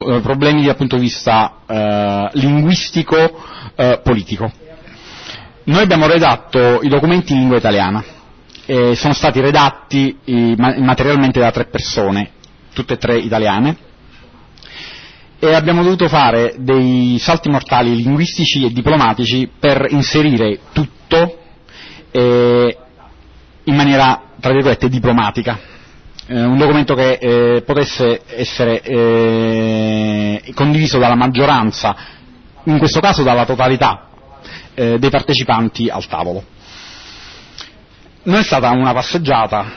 problemi dal punto di vista linguistico, politico. Noi abbiamo redatto i documenti in lingua italiana, sono stati redatti materialmente da 3 persone, tutte e 3 italiane, e abbiamo dovuto fare dei salti mortali linguistici e diplomatici per inserire tutto in maniera, tra virgolette, diplomatica. Un documento che potesse essere condiviso dalla maggioranza, in questo caso dalla totalità dei partecipanti al tavolo. Non è stata una passeggiata,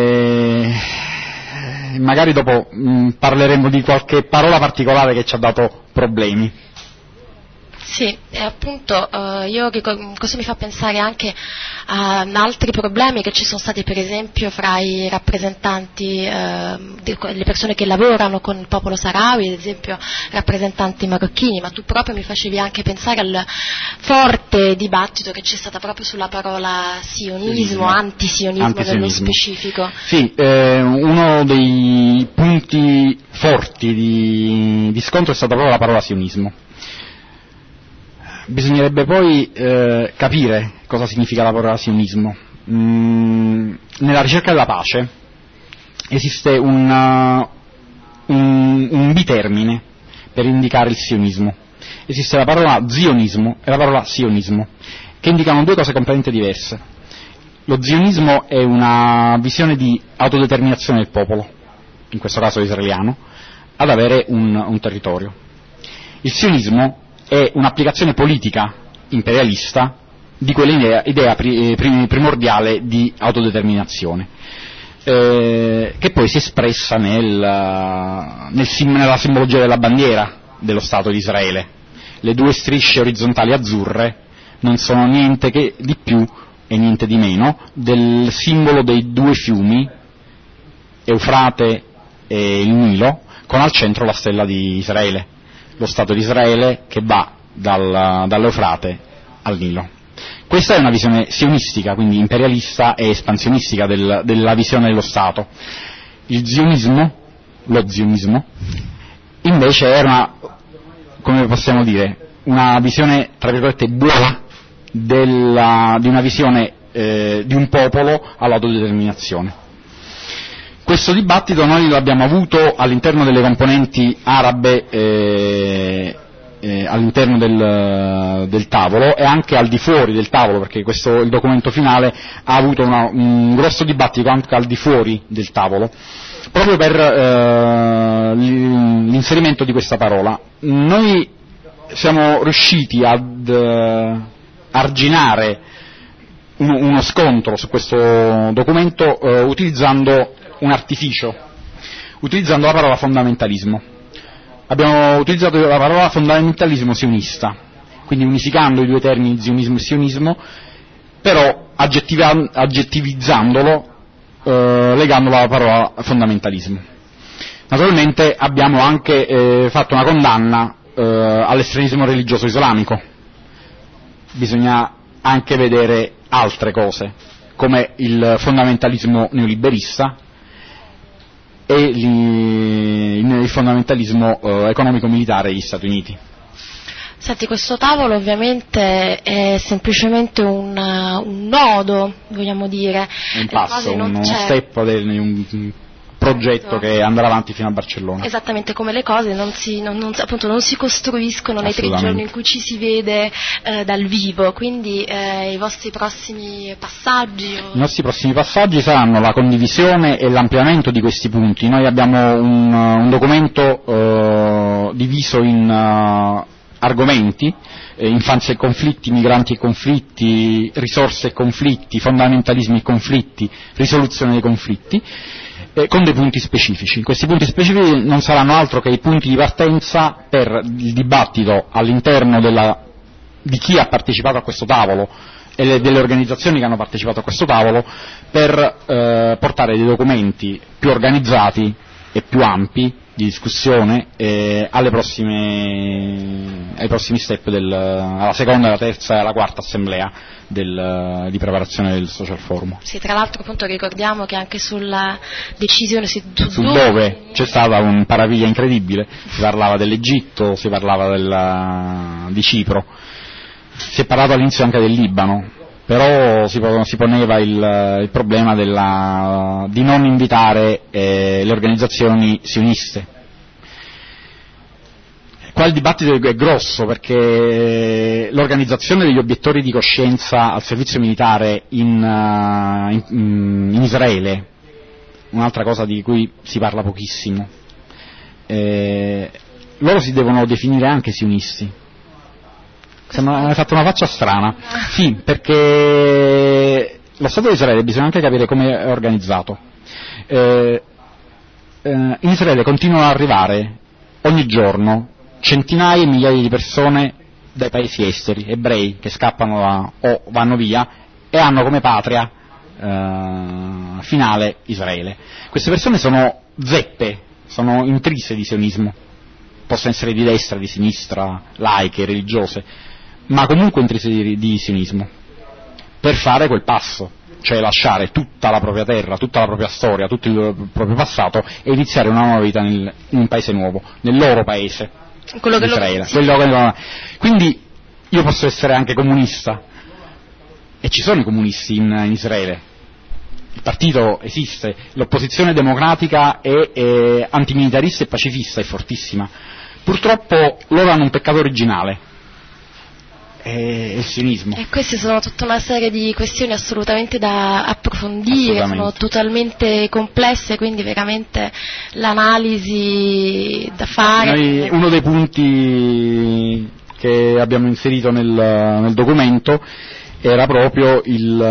magari dopo parleremo di qualche parola particolare che ci ha dato problemi. Sì, e appunto questo mi fa pensare anche a altri problemi che ci sono stati, per esempio fra i rappresentanti, le persone che lavorano con il popolo saharawi, ad esempio rappresentanti marocchini, ma tu proprio mi facevi anche pensare al forte dibattito che c'è stato proprio sulla parola sionismo, antisionismo nello specifico. Sì, uno dei punti forti di scontro è stata proprio la parola sionismo. Bisognerebbe poi capire cosa significa la parola sionismo. Nella ricerca della pace esiste un bitermine per indicare il sionismo. Esiste la parola zionismo e la parola sionismo, che indicano 2 cose completamente diverse. Lo zionismo è una visione di autodeterminazione del popolo, in questo caso israeliano, ad avere un territorio. Il sionismo è un'applicazione politica imperialista di quell'idea primordiale di autodeterminazione, che poi si è espressa nella simbologia della bandiera dello Stato di Israele. Le 2 strisce orizzontali azzurre non sono niente che di più e niente di meno del simbolo dei 2 fiumi, Eufrate e il Nilo, con al centro la stella di Israele, lo Stato di Israele che va dall'Eufrate al Nilo. Questa è una visione sionistica, quindi imperialista e espansionistica della visione dello Stato. Lo zionismo, invece era come possiamo dire, una visione, tra virgolette, buona di una visione di un popolo all'autodeterminazione. Questo dibattito noi l'abbiamo avuto all'interno delle componenti arabe all'interno del tavolo e anche al di fuori del tavolo, perché il documento finale ha avuto un grosso dibattito anche al di fuori del tavolo, proprio per l'inserimento di questa parola. Noi siamo riusciti ad arginare uno scontro su questo documento utilizzando un artificio, utilizzando la parola fondamentalismo. Abbiamo utilizzato la parola fondamentalismo sionista, quindi unificando i 2 termini zionismo e sionismo, però aggettivizzandolo, legandolo alla parola fondamentalismo. Naturalmente abbiamo anche fatto una condanna all'estremismo religioso islamico. Bisogna anche vedere altre cose, come il fondamentalismo neoliberista e il fondamentalismo economico-militare degli Stati Uniti. Senti, questo tavolo ovviamente è semplicemente un nodo, vogliamo dire. Un passo, uno step di un progetto che andrà avanti fino a Barcellona. Esattamente, come le cose non si costruiscono nei 3 giorni in cui ci si vede dal vivo, quindi i vostri prossimi passaggi? I nostri prossimi passaggi saranno la condivisione e l'ampliamento di questi punti. Noi abbiamo un documento diviso in argomenti, infanzia e conflitti, migranti e conflitti, risorse e conflitti, fondamentalismi e conflitti, risoluzione dei conflitti, con dei punti specifici. Questi punti specifici non saranno altro che i punti di partenza per il dibattito all'interno di chi ha partecipato a questo tavolo e delle organizzazioni che hanno partecipato a questo tavolo, per portare dei documenti più organizzati e più ampi, di discussione ai prossimi step alla seconda, alla terza e alla quarta assemblea di preparazione del social forum. Sì, tra l'altro appunto ricordiamo che anche sulla decisione su dove c'è stata un parapiglia incredibile, si parlava dell'Egitto, si parlava di Cipro, si è parlato all'inizio anche del Libano, però si poneva il problema di non invitare le organizzazioni sioniste. Qua il dibattito è grosso, perché l'organizzazione degli obiettori di coscienza al servizio militare in Israele, un'altra cosa di cui si parla pochissimo, loro si devono definire anche sionisti. Hai fatto una faccia strana. Sì, perché lo Stato di Israele bisogna anche capire come è organizzato. In Israele continuano ad arrivare ogni giorno centinaia e migliaia di persone dai paesi esteri, ebrei che scappano o vanno via e hanno come patria finale Israele. Queste persone sono zeppe, sono intrise di sionismo, possono essere di destra, di sinistra, laiche, religiose, ma comunque intrise di sionismo, per fare quel passo, cioè lasciare tutta la propria terra, tutta la propria storia, tutto il proprio passato e iniziare una nuova vita in un paese nuovo, nel loro paese, Israele. Quindi io posso essere anche comunista, e ci sono i comunisti in Israele, il partito esiste, l'opposizione democratica è antimilitarista e pacifista, è fortissima. Purtroppo loro hanno un peccato originale, è il sionismo. E queste sono tutta una serie di questioni assolutamente da approfondire, sono totalmente complesse, quindi veramente l'analisi da fare. Uno dei punti che abbiamo inserito nel documento era proprio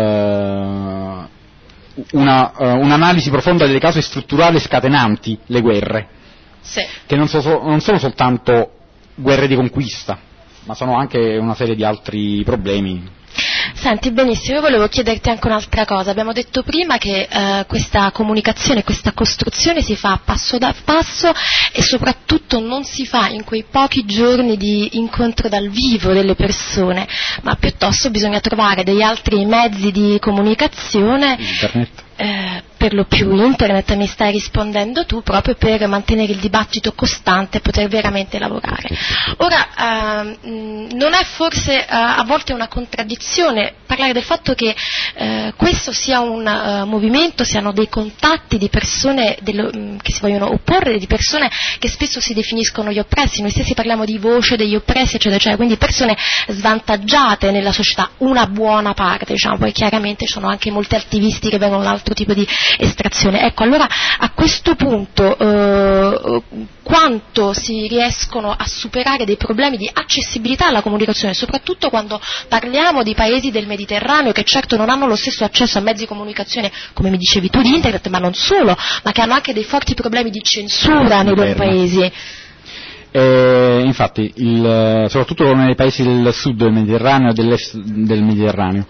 un'analisi profonda delle cause strutturali scatenanti le guerre, sì, che non sono soltanto guerre di conquista, ma sono anche una serie di altri problemi. Senti, benissimo, io volevo chiederti anche un'altra cosa. Abbiamo detto prima che questa comunicazione, questa costruzione si fa passo da passo e soprattutto non si fa in quei pochi giorni di incontro dal vivo delle persone, ma piuttosto bisogna trovare degli altri mezzi di comunicazione. Internet. Per lo più internet, mi stai rispondendo tu, proprio per mantenere il dibattito costante e poter veramente lavorare. Ora, non è forse a volte una contraddizione parlare del fatto che questo sia un movimento, siano dei contatti di persone che si vogliono opporre, di persone che spesso si definiscono gli oppressi, noi stessi parliamo di voce degli oppressi, eccetera, quindi persone svantaggiate nella società, una buona parte, diciamo, poi chiaramente ci sono anche molti attivisti che vengono da altro tipo di estrazione. Ecco, allora a questo punto quanto si riescono a superare dei problemi di accessibilità alla comunicazione, soprattutto quando parliamo di paesi del Mediterraneo che certo non hanno lo stesso accesso a mezzi di comunicazione, come mi dicevi tu, di internet, ma non solo, ma che hanno anche dei forti problemi di censura nei loro paesi. Infatti, soprattutto nei paesi del sud del Mediterraneo e dell'est del Mediterraneo,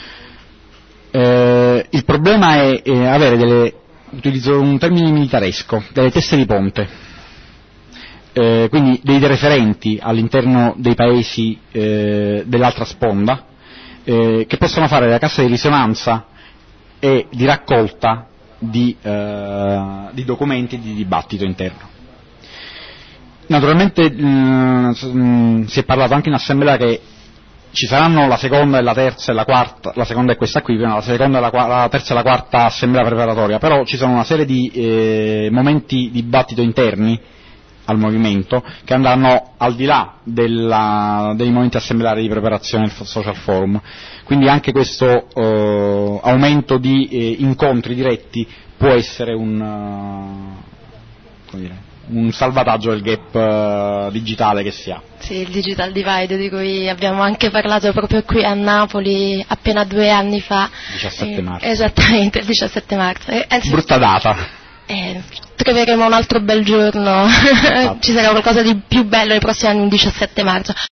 il problema è avere utilizzo un termine militaresco, delle teste di ponte, quindi dei referenti all'interno dei paesi dell'altra sponda, che possono fare da cassa di risonanza e di raccolta di documenti e di dibattito interno. Naturalmente si è parlato anche in assemblea che ci saranno la seconda e la terza e la quarta, la seconda è questa qui, la seconda, la terza e la quarta assemblea preparatoria, però ci sono una serie di momenti di dibattito interni al movimento che andranno al di là dei momenti assemblari di preparazione del social forum, quindi anche questo aumento di incontri diretti può essere un salvataggio del gap digitale che si ha. Sì, il digital divide di cui abbiamo anche parlato proprio qui a Napoli appena 2 anni fa. 17 marzo. Esattamente, il 17 marzo. Brutta data. Troveremo un altro bel giorno, ci sarà qualcosa di più bello nei prossimi anni, il 17 marzo.